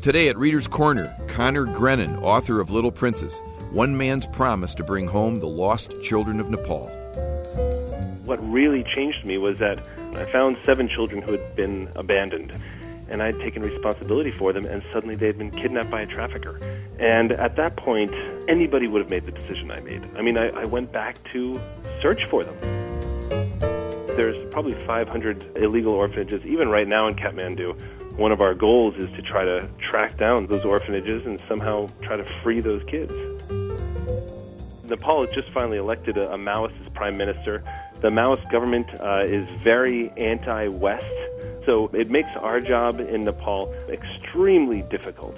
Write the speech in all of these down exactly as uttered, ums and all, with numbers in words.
Today at Reader's Corner, Conor Grennan, author of Little Princess, One Man's Promise to Bring Home the Lost Children of Nepal. What really changed me was that I found seven children who had been abandoned, and I had taken responsibility for them, and suddenly they had been kidnapped by a trafficker. And at that point, anybody would have made the decision I made. I mean, I, I went back to search for them. There's probably five hundred illegal orphanages, even right now in Kathmandu. One of our goals is to try to track down those orphanages and somehow try to free those kids. Nepal has just finally elected a, a Maoist as prime minister. The Maoist government uh, is very anti-West, so it makes our job in Nepal extremely difficult.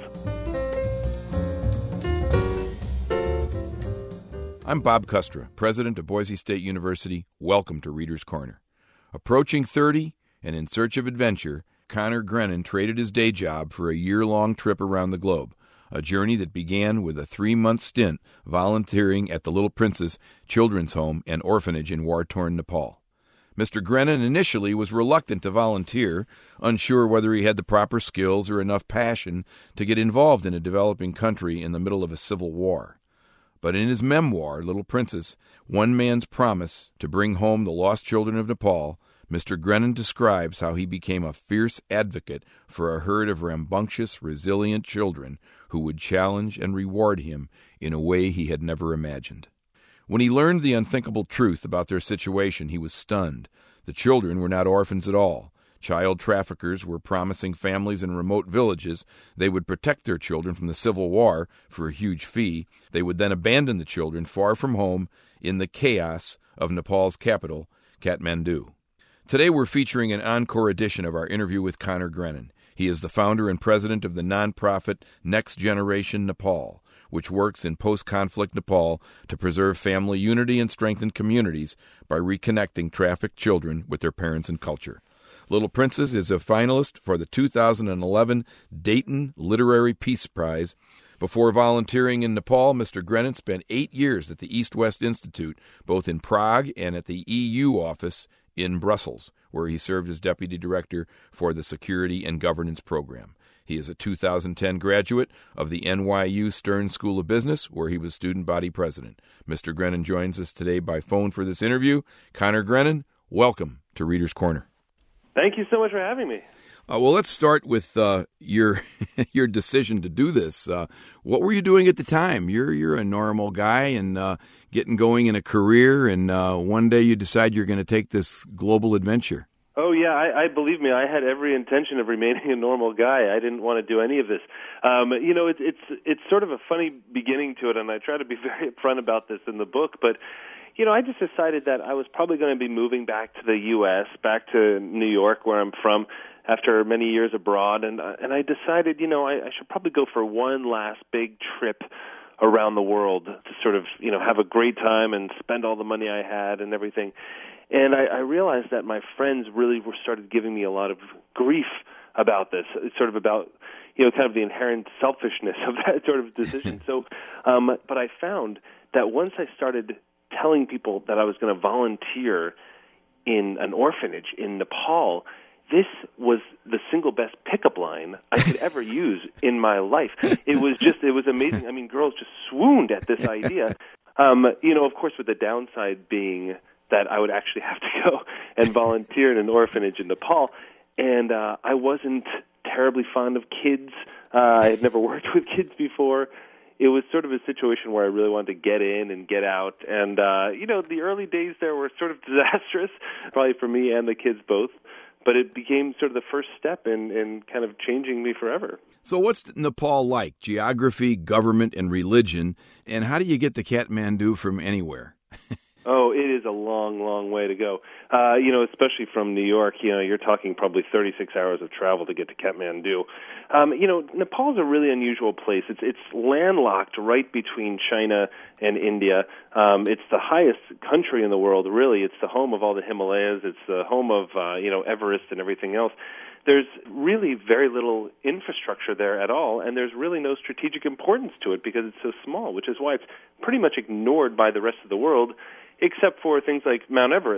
I'm Bob Kustra, president of Boise State University. Welcome to Reader's Corner. Approaching thirty and in search of adventure, Conor Grennan traded his day job for a year-long trip around the globe, a journey that began with a three-month stint volunteering at the Little Princess Children's Home and Orphanage in war-torn Nepal. Mister Grennan initially was reluctant to volunteer, unsure whether he had the proper skills or enough passion to get involved in a developing country in the middle of a civil war. But in his memoir, Little Princess, One Man's Promise to Bring Home the Lost Children of Nepal, Mister Grennan describes how he became a fierce advocate for a herd of rambunctious, resilient children who would challenge and reward him in a way he had never imagined. When he learned the unthinkable truth about their situation, he was stunned. The children were not orphans at all. Child traffickers were promising families in remote villages they would protect their children from the Civil War for a huge fee. They would then abandon the children far from home in the chaos of Nepal's capital, Kathmandu. Today we're featuring an encore edition of our interview with Conor Grennan. He is the founder and president of the nonprofit Next Generation Nepal, which works in post-conflict Nepal to preserve family unity and strengthen communities by reconnecting trafficked children with their parents and culture. Little Princess is a finalist for the two thousand eleven Dayton Literary Peace Prize. Before volunteering in Nepal, Mister Grennan spent eight years at the East-West Institute, both in Prague and at the E U office in Brussels, where he served as deputy director for the Security and Governance Program. He is a two thousand ten graduate of the N Y U Stern School of Business, where he was student body president. Mister Grennan joins us today by phone for this interview. Conor Grennan, welcome to Reader's Corner. Thank you so much for having me. Uh, well, let's start with uh, your your decision to do this. Uh, what were you doing at the time? You're you're a normal guy and uh, getting going in a career, and uh, one day you decide you're going to take this global adventure. Oh yeah, I, I believe me. I had every intention of remaining a normal guy. I didn't want to do any of this. Um, you know, it's it's it's sort of a funny beginning to it, and I try to be very upfront about this in the book, but. You know, I just decided that I was probably going to be moving back to the U S, back to New York, where I'm from, after many years abroad, and uh, and I decided, you know, I, I should probably go for one last big trip around the world to sort of, you know, have a great time and spend all the money I had and everything. And I, I realized that my friends really were started giving me a lot of grief about this. It's sort of about, you know, kind of the inherent selfishness of that sort of decision. so, um, but I found that once I started telling people that I was going to volunteer in an orphanage in Nepal, this was the single best pickup line I could ever use in my life. It was just, it was amazing. I mean, girls just swooned at this idea. Um, you know, of course, with the downside being that I would actually have to go and volunteer in an orphanage in Nepal. And uh, I wasn't terribly fond of kids. Uh, I had never worked with kids before. It was sort of a situation where I really wanted to get in and get out. And, uh, you know, the early days there were sort of disastrous, probably for me and the kids both. But it became sort of the first step in, in kind of changing me forever. So what's Nepal like? Geography, government, and religion. And how do you get to Kathmandu from anywhere? Oh, it is a long, long way to go. Uh, you know, especially from New York, you know, you're talking probably thirty-six hours of travel to get to Kathmandu. Um, you know, Nepal is a really unusual place. It's it's landlocked right between China and India. Um, it's the highest country in the world, really. It's the home of all the Himalayas. It's the home of, uh, you know, Everest and everything else. There's really very little infrastructure there at all, and there's really no strategic importance to it because it's so small, which is why it's pretty much ignored by the rest of the world, except for things like Mount Everest.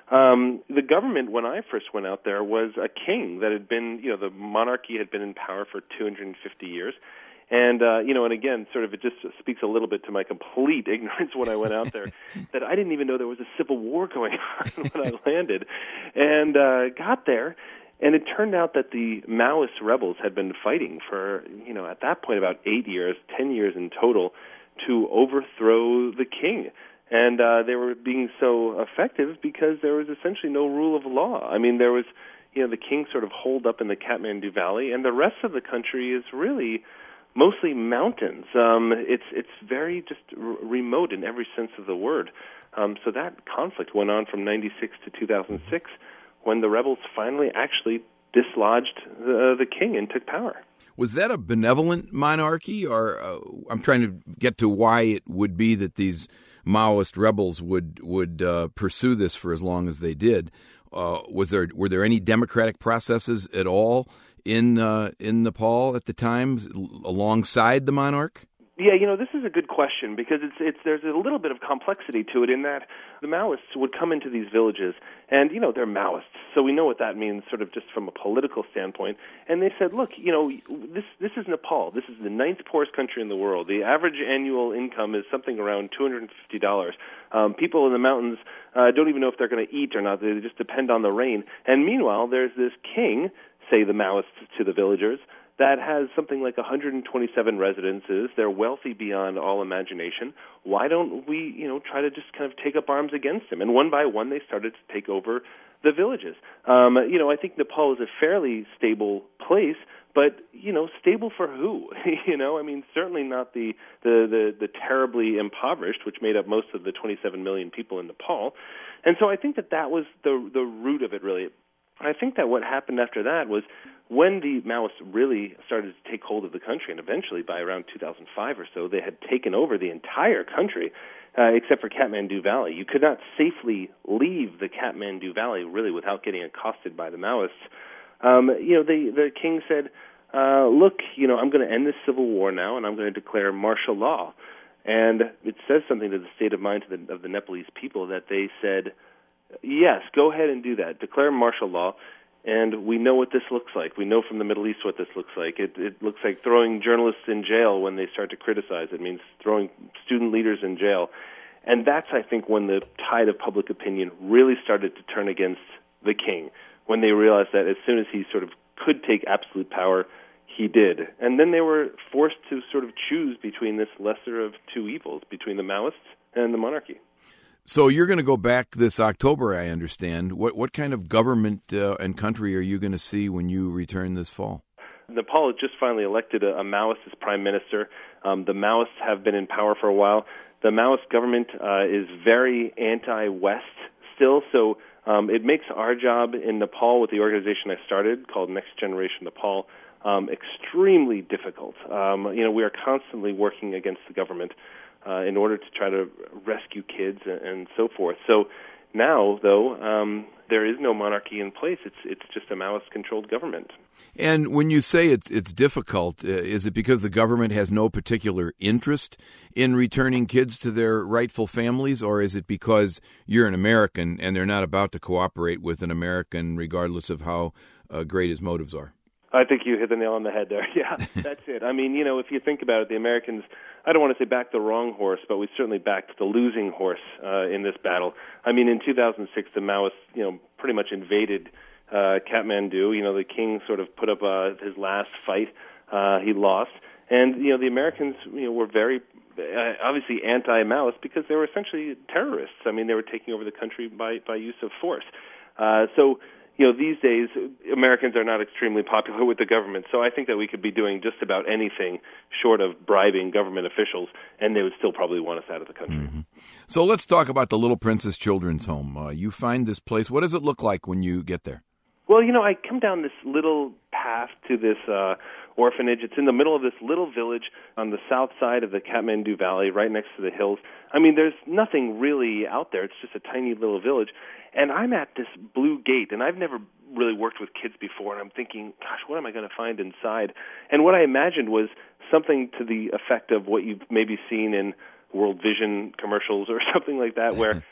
Um, the government, when I first went out there, was a king that had been, you know, the monarchy had been in power for two hundred fifty years. And, uh, you know, and again, sort of it just speaks a little bit to my complete ignorance when I went out there, that I didn't even know there was a civil war going on when I landed. And uh, got there, and it turned out that the Maoist rebels had been fighting for, you know, at that point about eight years, ten years in total, to overthrow the king. And uh, they were being so effective because there was essentially no rule of law. I mean, there was, you know, the king sort of holed up in the Kathmandu Valley, and the rest of the country is really mostly mountains. Um, it's it's very just r- remote in every sense of the word. Um, so that conflict went on from ninety-six to two thousand six, when the rebels finally actually dislodged the, the king and took power. Was that a benevolent monarchy, or uh, I'm trying to get to why it would be that these Maoist rebels would would uh, pursue this for as long as they did? Uh, was there were there any democratic processes at all in uh, in Nepal at the time, alongside the monarch? Yeah, you know, this is a good question because it's it's there's a little bit of complexity to it in that the Maoists would come into these villages, and you know they're Maoists, so we know what that means, sort of just from a political standpoint. And they said, look, you know, this this is Nepal. This is the ninth poorest country in the world. The average annual income is something around two hundred fifty dollars. Um, people in the mountains uh, don't even know if they're going to eat or not. They just depend on the rain. And meanwhile, there's this king, say the Maoists to the villagers, that has something like one hundred twenty-seven residences. They're wealthy beyond all imagination. Why don't we, you know, try to just kind of take up arms against him? And one by one, they started to take over the villages. Um, you know, I think Nepal is a fairly stable place, but, you know, stable for who? you know, I mean, certainly not the, the, the, the terribly impoverished, which made up most of the twenty-seven million people in Nepal. And so I think that that was the the root of it, really. I think that what happened after that was when the Maoists really started to take hold of the country, and eventually by around two thousand five or so, they had taken over the entire country, uh, except for Kathmandu Valley. You could not safely leave the Kathmandu Valley, really, without getting accosted by the Maoists. Um, you know, the, the king said, uh, look, you know, I'm going to end this civil war now, and I'm going to declare martial law. And it says something to the state of mind of the, of the Nepalese people that they said, yes, go ahead and do that. Declare martial law, and we know what this looks like. We know from the Middle East what this looks like. It, it looks like throwing journalists in jail when they start to criticize. It means throwing student leaders in jail. And that's, I think, when the tide of public opinion really started to turn against the king, when they realized that as soon as he sort of could take absolute power, he did. And then they were forced to sort of choose between this lesser of two evils, between the Maoists and the monarchy. So you're going to go back this October, I understand. What what kind of government uh, and country are you going to see when you return this fall? Nepal has just finally elected a, a Maoist as prime minister. Um, the Maoists have been in power for a while. The Maoist government uh, is very anti-West still, so um, it makes our job in Nepal with the organization I started called Next Generation Nepal um, extremely difficult. Um, you know, we are constantly working against the government Uh, in order to try to rescue kids and, and so forth. So now, though, um, there is no monarchy in place. It's it's just a Maoist-controlled government. And when you say it's it's difficult, uh, is it because the government has no particular interest in returning kids to their rightful families, or is it because you're an American and they're not about to cooperate with an American regardless of how uh, great his motives are? I think you hit the nail on the head there. Yeah, that's it. I mean, you know, if you think about it, the Americans, I don't want to say backed the wrong horse, but we certainly backed the losing horse uh, in this battle. I mean, in two thousand six, the Maoists, you know, pretty much invaded uh, Kathmandu. You know, the king sort of put up uh, his last fight. Uh, he lost. And, you know, the Americans, you know, were very uh, obviously anti-Maoist because they were essentially terrorists. I mean, they were taking over the country by, by use of force. Uh, so, you know, these days, Americans are not extremely popular with the government, so I think that we could be doing just about anything short of bribing government officials, and they would still probably want us out of the country. Mm-hmm. So let's talk about the Little Princess Children's Home. Uh, you find this place. What does it look like when you get there? Well, you know, I come down this little path to this uh, orphanage. It's in the middle of this little village on the south side of the Kathmandu Valley, right next to the hills. I mean, there's nothing really out there. It's just a tiny little village. And I'm at this blue gate, and I've never really worked with kids before, and I'm thinking, gosh, what am I going to find inside? And what I imagined was something to the effect of what you've maybe seen in World Vision commercials or something like that, where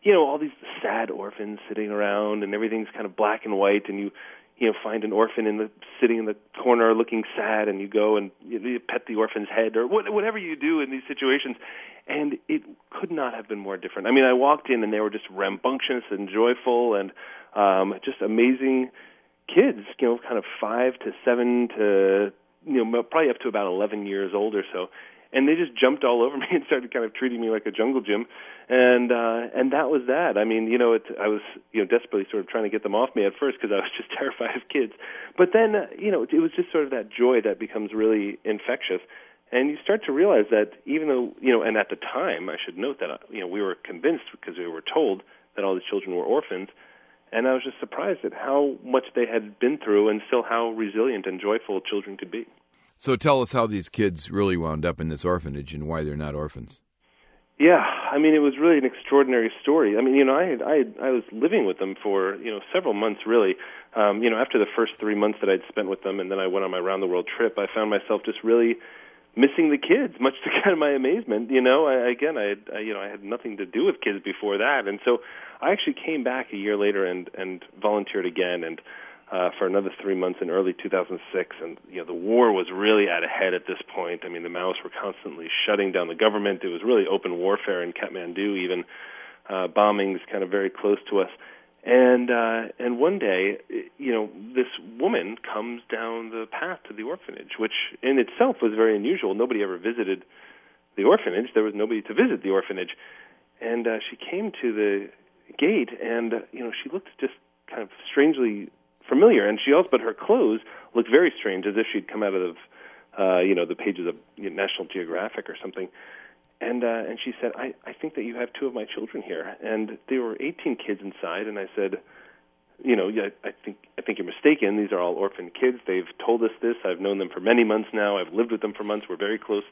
you know, all these sad orphans sitting around, and everything's kind of black and white, and you, you know, find an orphan in the sitting in the corner looking sad, and you go and you, you pet the orphan's head, or what, whatever you do in these situations. And it could not have been more different. I mean, I walked in, and they were just rambunctious and joyful, and um, just amazing kids. You know, kind of five to seven to you know probably up to about eleven years old or so. And they just jumped all over me and started kind of treating me like a jungle gym, and uh, and that was that. I mean, you know, it, I was you know desperately sort of trying to get them off me at first because I was just terrified of kids. But then, uh, you know, it was just sort of that joy that becomes really infectious, and you start to realize that even though you know, and at the time, I should note that uh, you know we were convinced because we were told that all these children were orphans, and I was just surprised at how much they had been through and still how resilient and joyful children could be. So tell us how these kids really wound up in this orphanage and why they're not orphans. Yeah, I mean, it was really an extraordinary story. I mean, you know, I had, I had, I was living with them for, you know, several months, really. Um, you know, after the first three months that I'd spent with them, and then I went on my round-the-world trip, I found myself just really missing the kids, much to kind of my amazement. You know, I, again, I, had, I, you know, I had nothing to do with kids before that. And so I actually came back a year later and, and volunteered again, and Uh, for another three months in early two thousand six, and you know the war was really at a head at this point. I mean, the Maoists were constantly shutting down the government. It was really open warfare in Kathmandu, even uh, bombings kind of very close to us. And uh, and one day, you know, this woman comes down the path to the orphanage, which in itself was very unusual. Nobody ever visited the orphanage. There was nobody to visit the orphanage, and uh, she came to the gate, and uh, you know, she looked just kind of strangely familiar, and she also, but her clothes looked very strange, as if she'd come out of, uh, you know, the pages of you know, National Geographic or something. And uh, and she said, I, I think that you have two of my children here, and there were eighteen kids inside. And I said, you know, yeah, I think I think you're mistaken. These are all orphan kids. They've told us this. I've known them for many months now. I've lived with them for months. We're very close.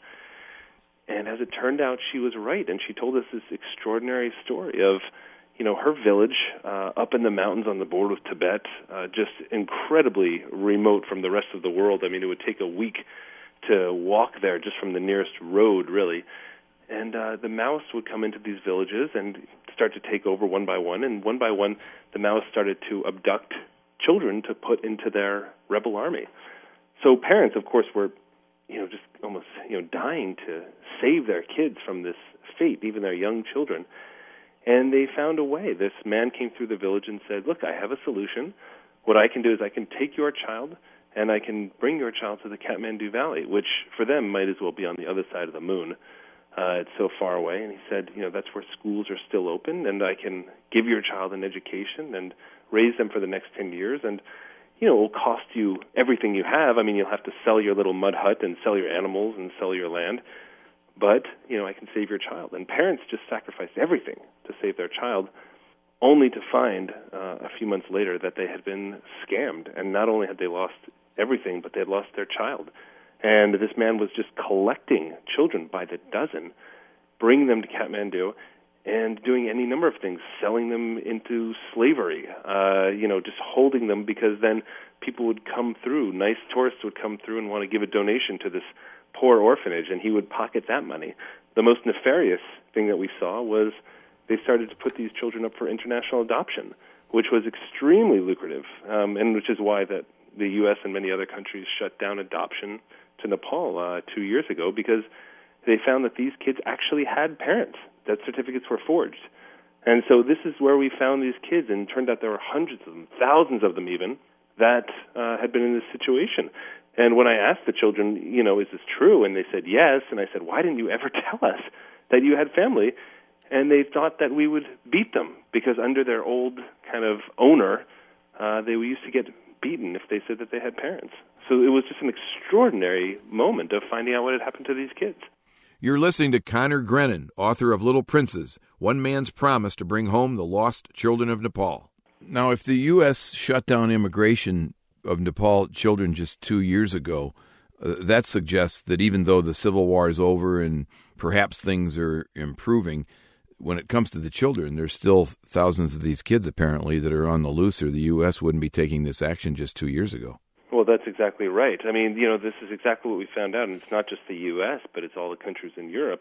And as it turned out, she was right, and she told us this extraordinary story of, you know, her village uh, up in the mountains on the border with Tibet, uh, just incredibly remote from the rest of the world. I mean, it would take a week to walk there just from the nearest road, really. And uh, the Maoists would come into these villages and start to take over one by one. And one by one, the Maoists started to abduct children to put into their rebel army. So parents, of course, were, you know, just almost, you know, dying to save their kids from this fate, even their young children. And they found a way. This man came through the village and said, look, I have a solution. What I can do is I can take your child and I can bring your child to the Kathmandu Valley, which for them might as well be on the other side of the moon. Uh, it's so far away. And he said, you know, that's where schools are still open, and I can give your child an education and raise them for the next ten years. And, you know, it will cost you everything you have. I mean, you'll have to sell your little mud hut and sell your animals and sell your land. But, you know, I can save your child. And parents just sacrificed everything to save their child, only to find uh, a few months later that they had been scammed. And not only had they lost everything, but they had lost their child. And this man was just collecting children by the dozen, bringing them to Kathmandu, and doing any number of things, selling them into slavery, uh, you know, just holding them, because then people would come through, nice tourists would come through and want to give a donation to this poor orphanage, and he would pocket that money. The most nefarious thing that we saw was they started to put these children up for international adoption, which was extremely lucrative, um, and which is why that the U S and many other countries shut down adoption to Nepal uh, two years ago, because they found that these kids actually had parents. Death certificates were forged. And so this is where we found these kids, and it turned out there were hundreds of them, thousands of them even, that uh, had been in this situation. And when I asked the children, you know, is this true? And they said yes. And I said, why didn't you ever tell us that you had family? And they thought that we would beat them, because under their old kind of owner, uh, they used to get beaten if they said that they had parents. So it was just an extraordinary moment of finding out what had happened to these kids. You're listening to Conor Grennan, author of Little Princes, One Man's Promise to Bring Home the Lost Children of Nepal. Now, if the U S shut down immigration of Nepal children just two years ago, uh, that suggests that even though the civil war is over and perhaps things are improving, when it comes to the children, there's still thousands of these kids apparently that are on the loose, or the U S wouldn't be taking this action just two years ago. Well, that's exactly right. I mean, you know, this is exactly what we found out, and it's not just the U S, but it's all the countries in Europe,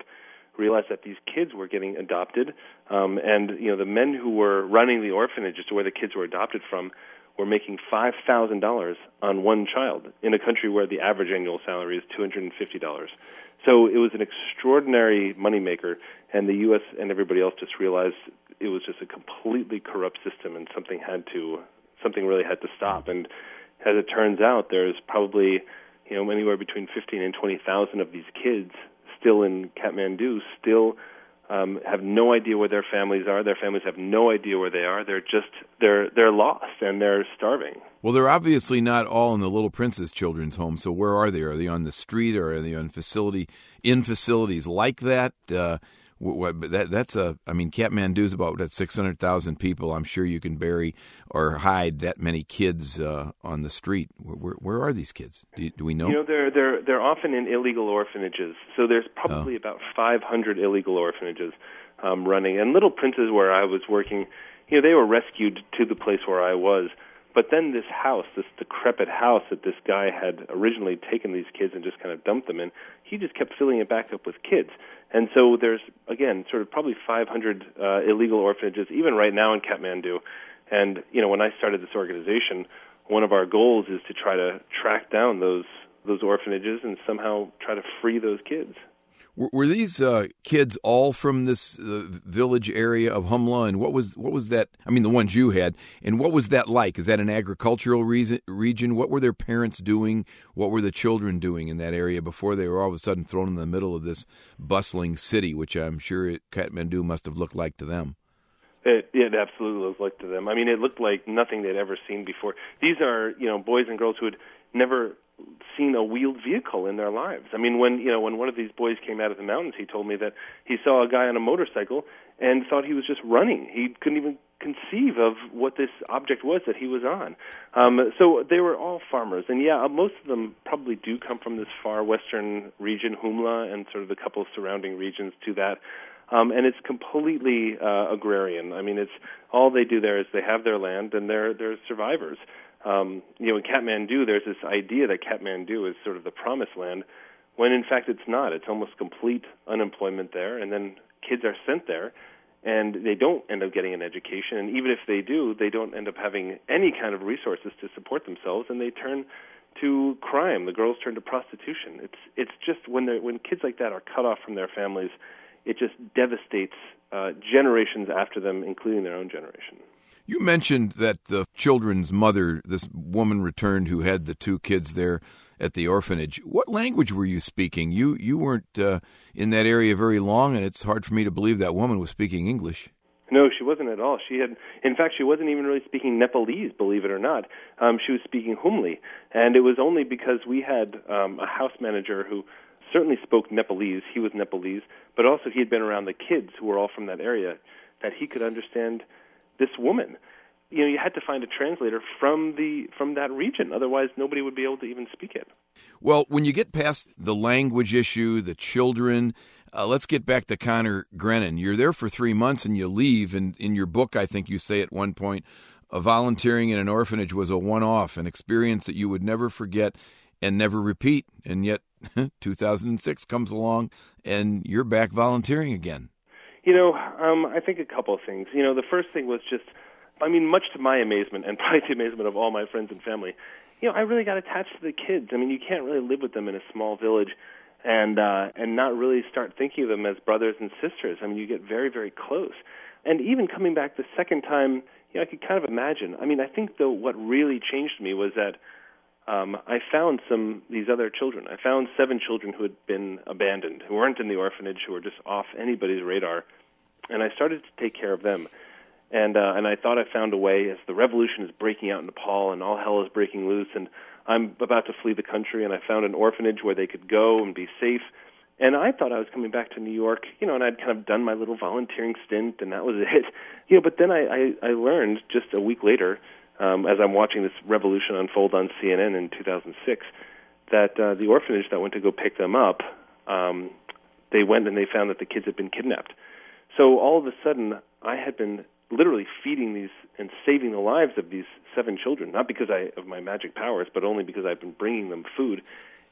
realized that these kids were getting adopted, um, and you know the men who were running the orphanages to where the kids were adopted from were making five thousand dollars on one child in a country where the average annual salary is two hundred fifty dollars. So it was an extraordinary moneymaker, and the U S and everybody else just realized it was just a completely corrupt system, and something had to, something really had to stop. And as it turns out, there's probably, you know, anywhere between fifteen and twenty thousand of these kids still in Kathmandu, still um, have no idea where their families are. Their families have no idea where they are. They're just they're they're lost and they're starving. Well, they're obviously not all in the Little Princess Children's Home. So where are they? Are they on the street, or are they on facility in facilities like that? Uh, what, that that's a. I mean, Kathmandu's about what, six hundred thousand people. I'm sure you can bury or hide that many kids uh, on the street. Where, where, where are these kids? Do, you, do we know? You know, they're they're they're often in illegal orphanages. So there's probably oh. about five hundred illegal orphanages um, running. And Little Princess, where I was working, you know, they were rescued to the place where I was. But then this house, this decrepit house that this guy had originally taken these kids and just kind of dumped them in, he just kept filling it back up with kids. And so there's, again, sort of probably five hundred uh, illegal orphanages, even right now in Kathmandu. And, you know, when I started this organization, one of our goals is to try to track down those those orphanages and somehow try to free those kids. Were, were these uh, kids all from this uh, village area of Humla, and what was what was that? I mean, the ones you had, and what was that like? Is that an agricultural reason, region? What were their parents doing? What were the children doing in that area before they were all of a sudden thrown in the middle of this bustling city, which I'm sure it, Kathmandu must have looked like to them? It, it absolutely looked like to them. I mean, it looked like nothing they'd ever seen before. These are, you know, boys and girls who had never seen a wheeled vehicle in their lives. I mean, when, you know, when one of these boys came out of the mountains, he told me that he saw a guy on a motorcycle and thought he was just running. He couldn't even conceive of what this object was that he was on. Um, so they were all farmers. And, yeah, most of them probably do come from this far western region, Humla, and sort of the couple of surrounding regions to that. Um, and it's completely uh, agrarian. I mean, it's all they do there is they have their land, and they're they're survivors. Um, you know, in Kathmandu, there's this idea that Kathmandu is sort of the promised land, when in fact it's not. It's almost complete unemployment there, and then kids are sent there, and they don't end up getting an education. And even if they do, they don't end up having any kind of resources to support themselves, and they turn to crime. The girls turn to prostitution. It's it's just when they when kids like that are cut off from their families, it just devastates uh, generations after them, including their own generation. You mentioned that the children's mother, this woman returned who had the two kids there at the orphanage. What language were you speaking? You you weren't uh, in that area very long, and it's hard for me to believe that woman was speaking English. No, she wasn't at all. She had, in fact, she wasn't even really speaking Nepalese, believe it or not. Um, she was speaking Humli, and it was only because we had um, a house manager who certainly spoke Nepalese. He was Nepalese, but also he had been around the kids who were all from that area, that he could understand this woman. You know, you had to find a translator from the from that region. Otherwise, nobody would be able to even speak it. Well, when you get past the language issue, the children, uh, let's get back to Conor Grennan. You're there for three months and you leave. And in your book, I think you say at one point, uh, volunteering in an orphanage was a one-off, an experience that you would never forget and never repeat. And yet, two thousand six comes along and you're back volunteering again. You know, um, I think a couple of things. You know, the first thing was just, I mean, much to my amazement and probably the amazement of all my friends and family, you know, I really got attached to the kids. I mean, you can't really live with them in a small village and uh, and not really start thinking of them as brothers and sisters. I mean, you get very, very close. And even coming back the second time, you know, I could kind of imagine. I mean, I think, though, what really changed me was that um, I found some these other children. I found seven children who had been abandoned, who weren't in the orphanage, who were just off anybody's radar, and I started to take care of them. And uh, and I thought I found a way, as the revolution is breaking out in Nepal and all hell is breaking loose, and I'm about to flee the country, and I found an orphanage where they could go and be safe. And I thought I was coming back to New York, you know, and I'd kind of done my little volunteering stint, and that was it. You know, but then I, I, I learned just a week later, um, as I'm watching this revolution unfold on C N N in two thousand six, that uh, the orphanage that went to go pick them up, um, they went and they found that the kids had been kidnapped. So all of a sudden, I had been literally feeding these and saving the lives of these seven children, not because I of my magic powers, but only because I've been bringing them food.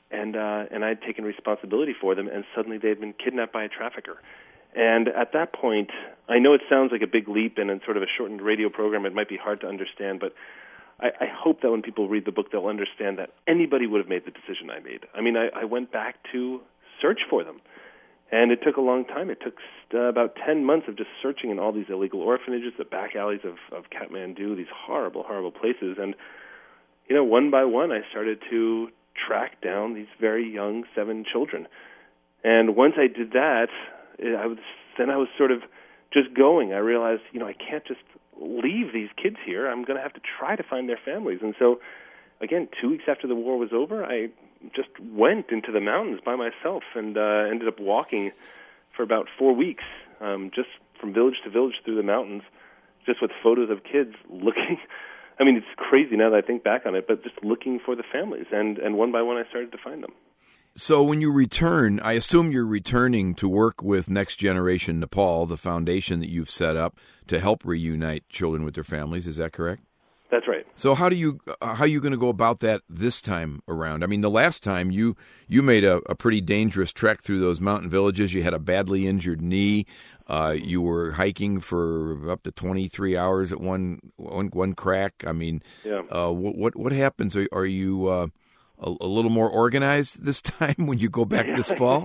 and uh, and I'd taken responsibility for them, and suddenly they had been kidnapped by a trafficker. And at that point, I know it sounds like a big leap, and in sort of a shortened radio program, it might be hard to understand, but I, I hope that when people read the book, they'll understand that anybody would have made the decision I made. I mean, I, I went back to search for them, and it took a long time. It took uh, about ten months of just searching in all these illegal orphanages, the back alleys of, of Kathmandu, these horrible, horrible places. And, you know, one by one, I started to track down these very young seven children. And once I did that, I was, then I was sort of just going. I realized, you know, I can't just leave these kids here. I'm going to have to try to find their families. And so, again, two weeks after the war was over, I just went into the mountains by myself and uh, ended up walking for about four weeks, um, just from village to village through the mountains, just with photos of kids looking. I mean, it's crazy now that I think back on it, but just looking for the families. And, and one by one, I started to find them. So when you return, I assume you're returning to work with Next Generation Nepal, the foundation that you've set up to help reunite children with their families. Is that correct? That's right. So how do you uh, how are you going to go about that this time around? I mean, the last time you you made a, a pretty dangerous trek through those mountain villages. You had a badly injured knee. Uh, you were hiking for up to twenty-three hours at one one, one crack. I mean, yeah. uh, what, what what happens? Are, are you uh, a, a little more organized this time when you go back this fall?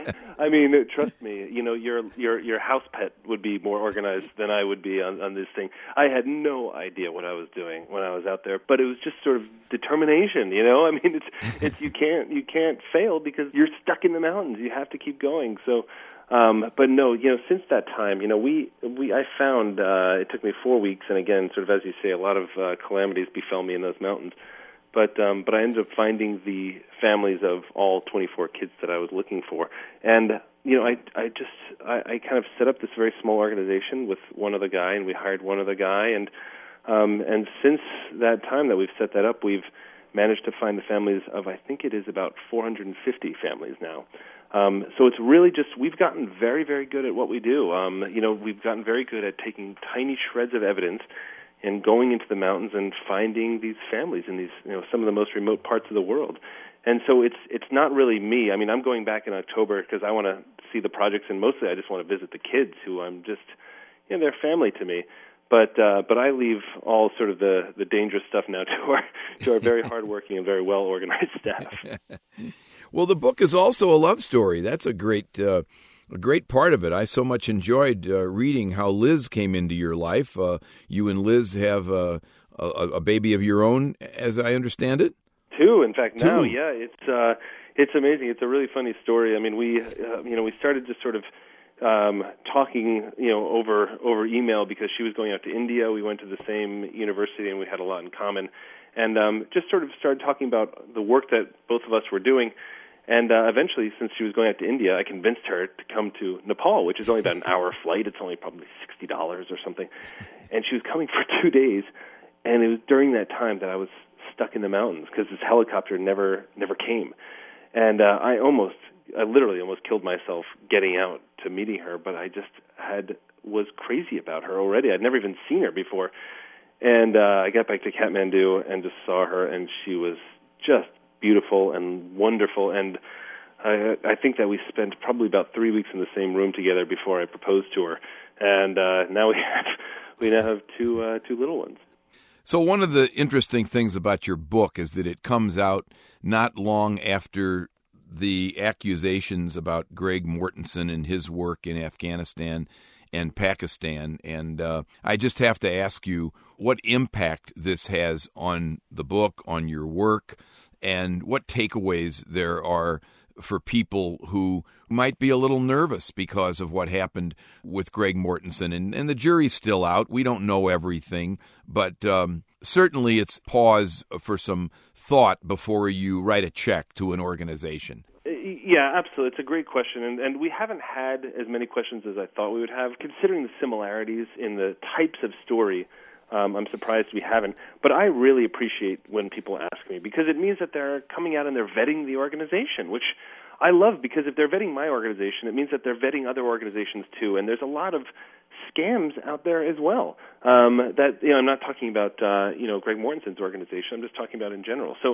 I mean, trust me, you know, your your your house pet would be more organized than I would be on, on this thing. I had no idea what I was doing when I was out there, but it was just sort of determination, you know? I mean, it's it's you can't you can't fail because you're stuck in the mountains. You have to keep going. So, um, but no, you know, since that time, you know, we we I found uh, it took me four weeks, and again, sort of as you say, a lot of uh, calamities befell me in those mountains. But um, but I ended up finding the families of all twenty-four kids that I was looking for, and you know I I just I, I kind of set up this very small organization with one other guy, and we hired one other guy, and um, and since that time that we've set that up, we've managed to find the families of I think it is about four hundred fifty families now. Um, so it's really just we've gotten very very good at what we do. Um, you know we've gotten very good at taking tiny shreds of evidence and going into the mountains and finding these families in these, you know, some of the most remote parts of the world. And so it's it's not really me. I mean, I'm going back in October because I want to see the projects, and mostly I just want to visit the kids who I'm just, you know, they're family to me. But uh, but I leave all sort of the, the dangerous stuff now to our to our very hardworking and very well organized staff. Well, the book is also a love story. That's a great. Uh... A great part of it. I so much enjoyed uh, reading how Liz came into your life. Uh, you and Liz have uh, a, a baby of your own, as I understand it. Two, in fact, Two. now, yeah, it's uh, it's amazing. It's a really funny story. I mean, we, uh, you know, we started just sort of um, talking, you know, over over email because she was going out to India. We went to the same university, and we had a lot in common, and um, just sort of started talking about the work that both of us were doing. And uh, eventually, since she was going out to India, I convinced her to come to Nepal, which is only about an hour flight. It's only probably sixty dollars or something. And she was coming for two days. And it was during that time that I was stuck in the mountains because this helicopter never never came. And uh, I almost, I literally almost killed myself getting out to meeting her, but I just had was crazy about her already. I'd never even seen her before. And uh, I got back to Kathmandu and just saw her, and she was just beautiful and wonderful, and I, I think that we spent probably about three weeks in the same room together before I proposed to her, and uh, now we have we now have two uh, two little ones. So one of the interesting things about your book is that it comes out not long after the accusations about Greg Mortensen and his work in Afghanistan and Pakistan, and uh, I just have to ask you what impact this has on the book, on your work, and what takeaways there are for people who might be a little nervous because of what happened with Greg Mortensen. And, and the jury's still out. We don't know everything, but um, certainly it's pause for some thought before you write a check to an organization. Yeah, absolutely. It's a great question, and, and we haven't had as many questions as I thought we would have, considering the similarities in the types of story. Um, I'm surprised we haven't, but I really appreciate when people ask me because it means that they're coming out and they're vetting the organization, which I love because if they're vetting my organization, it means that they're vetting other organizations too, and there's a lot of scams out there as well. Um, that you know, I'm not talking about uh, you know Greg Mortensen's organization. I'm just talking about in general. So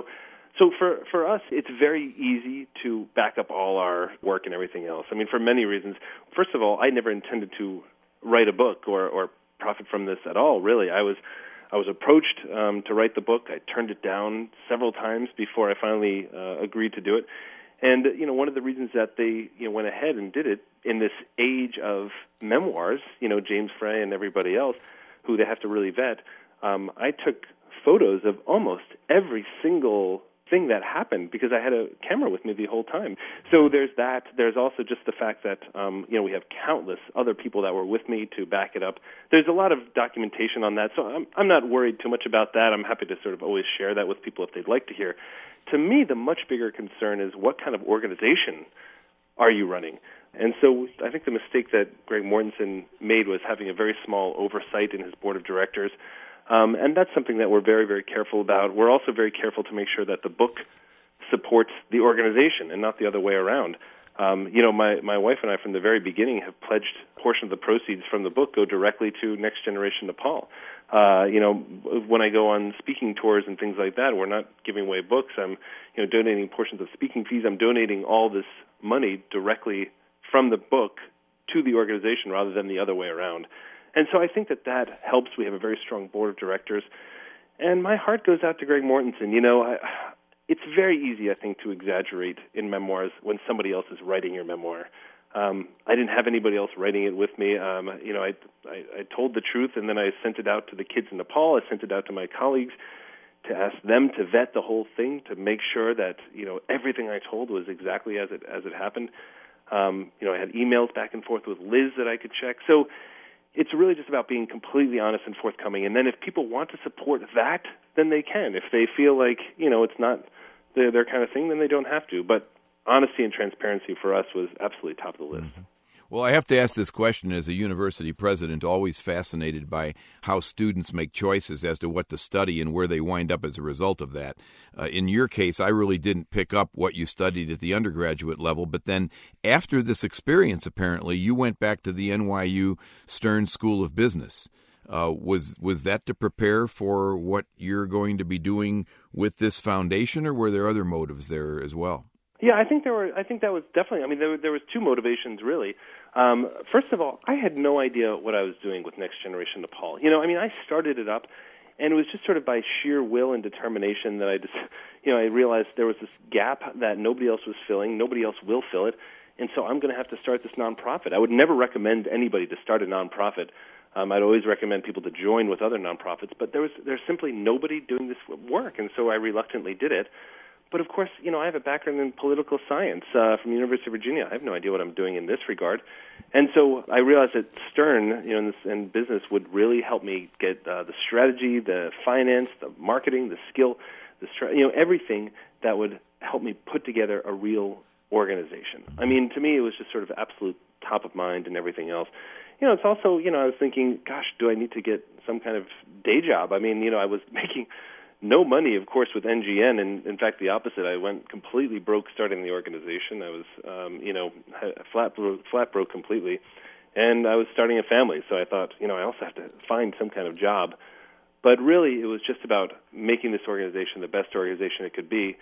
So for, for us, it's very easy to back up all our work and everything else. I mean, for many reasons. First of all, I never intended to write a book or, or profit from this at all, really. I was I was approached um, to write the book. I turned it down several times before I finally uh, agreed to do it. And, you know, one of the reasons that they, you know, went ahead and did it in this age of memoirs, you know, James Frey and everybody else, who they have to really vet, um, I took photos of almost every single thing that happened because I had a camera with me the whole time. So there's that. There's also just the fact that, um, you know, we have countless other people that were with me to back it up. There's a lot of documentation on that, so I'm, I'm not worried too much about that. I'm happy to sort of always share that with people if they'd like to hear. To me, the much bigger concern is what kind of organization are you running? And so I think the mistake that Greg Mortenson made was having a very small oversight in his board of directors. Um, and that's something that we're very, very careful about. We're also very careful to make sure that the book supports the organization and not the other way around. Um, you know, my, my wife and I from the very beginning have pledged a portion of the proceeds from the book go directly to Next Generation Nepal. Uh, you know, when I go on speaking tours and things like that, we're not giving away books. I'm, you know, donating portions of speaking fees. I'm donating all this money directly from the book to the organization rather than the other way around. And so I think that that helps. We have a very strong board of directors. And my heart goes out to Greg Mortenson. You know, I, it's very easy, I think, to exaggerate in memoirs when somebody else is writing your memoir. Um, I didn't have anybody else writing it with me. Um, you know, I, I, I told the truth, and then I sent it out to the kids in Nepal. I sent it out to my colleagues to ask them to vet the whole thing, to make sure that, you know, everything I told was exactly as it as it happened. Um, you know, I had emails back and forth with Liz that I could check. So it's really just about being completely honest and forthcoming. And then if people want to support that, then they can. If they feel like, you know, it's not their, their kind of thing, then they don't have to. But honesty and transparency for us was absolutely top of the list. Mm-hmm. Well, I have to ask this question as a university president, always fascinated by how students make choices as to what to study and where they wind up as a result of that. Uh, in your case, I really didn't pick up what you studied at the undergraduate level, but then after this experience, apparently, you went back to the N Y U Stern School of Business. Uh, was was that to prepare for what you're going to be doing with this foundation, or were there other motives there as well? Yeah, I think there were. I think that was definitely. I mean, there, there was two motivations really. Um, first of all, I had no idea what I was doing with Next Generation Nepal. You know, I mean, I started it up, and it was just sort of by sheer will and determination that I just, you know, I realized there was this gap that nobody else was filling. Nobody else will fill it, and so I'm going to have to start this nonprofit. I would never recommend anybody to start a nonprofit. Um, I'd always recommend people to join with other nonprofits, but there was there's simply nobody doing this work, and so I reluctantly did it. But, of course, you know, I have a background in political science uh, from the University of Virginia. I have no idea what I'm doing in this regard. And so I realized that Stern, you know, in, this, in business would really help me get uh, the strategy, the finance, the marketing, the skill, the stra- you know, everything that would help me put together a real organization. I mean, to me, it was just sort of absolute top of mind and everything else. You know, it's also, you know, I was thinking, gosh, do I need to get some kind of day job? I mean, you know, I was making no money, of course, with N G N, and in fact, the opposite. I went completely broke starting the organization. I was, um, you know, flat broke, flat broke completely, and I was starting a family. So I thought, you know, I also have to find some kind of job. But really, it was just about making this organization the best organization it could be.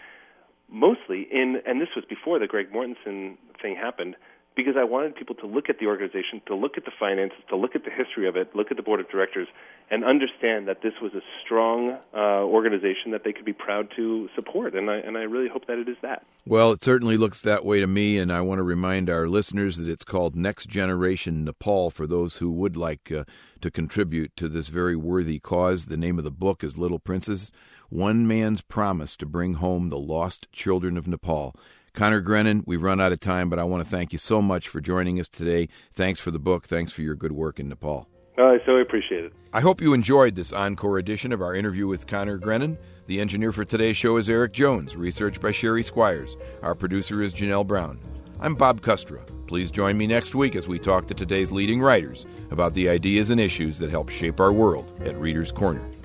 Mostly in, and this was before the Greg Mortenson thing happened, because I wanted people to look at the organization, to look at the finances, to look at the history of it, look at the board of directors, and understand that this was a strong uh, organization that they could be proud to support. And I, and I really hope that it is that. Well, it certainly looks that way to me, and I want to remind our listeners that it's called Next Generation Nepal for those who would like uh, to contribute to this very worthy cause. The name of the book is Little Princes, One Man's Promise to Bring Home the Lost Children of Nepal. Conor Grennan, we've run out of time, but I want to thank you so much for joining us today. Thanks for the book. Thanks for your good work in Nepal. Oh, I so appreciate it. I hope you enjoyed this encore edition of our interview with Conor Grennan. The engineer for today's show is Eric Jones, research by Sherry Squires. Our producer is Janelle Brown. I'm Bob Kustra. Please join me next week as we talk to today's leading writers about the ideas and issues that help shape our world at Reader's Corner.